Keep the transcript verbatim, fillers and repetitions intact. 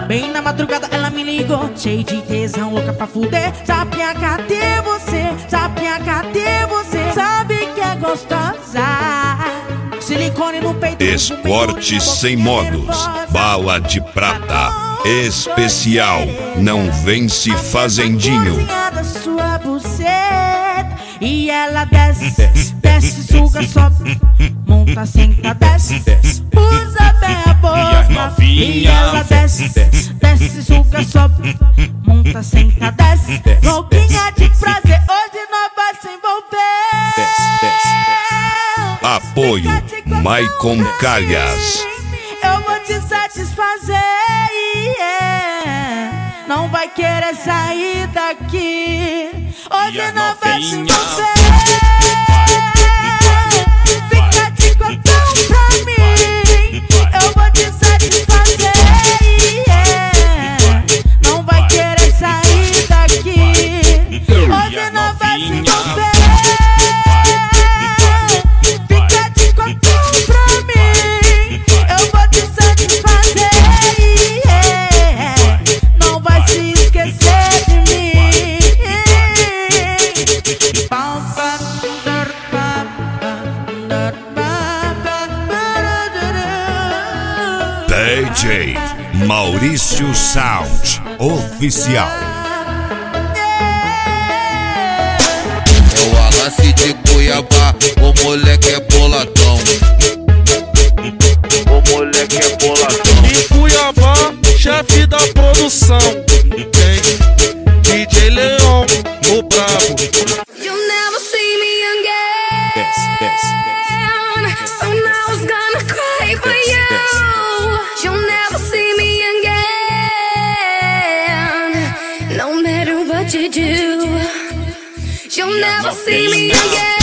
Bem na madrugada ela me ligou, cheio de tesão, louca pra fuder. Sapinha, cadê você? Sapinha, cadê você? Sabe que é gostosa. Silicone no peito. Esporte sem modos, bala de prata, especial, não vence fazendinho. Da sua buceta, e ela desce, desce, desce, suga, sobe, monta, senta, desce, desce, usa bem a boca. E ela desce, desce, desce, suga, sobe, monta, senta, desce, louquinha de prazer, hoje nós vai se envolver. Apoio Maicon Calhas. Eu vou te satisfazer, yeah. Não vai querer sair daqui. Hoje não vai se envolver. Fica de cotão pra mim. Eu vou te satisfazer, yeah. Não vai querer sair daqui. Hoje não vai se envolver. Fica de cotão pra mim. Eu vou te satisfazer, yeah. Não vai se esquecer de mim. D J Maurício Sound Oficial. É o Wallace de Cuiabá, o moleque é boladão. O moleque é boladão. Em Cuiabá, chefe da produção, tem D J Leon, o brabo. You'll never see me again. Desce, desce, So now I was gonna cry for you. You'll never see me again. No matter what you do, you'll never see me again.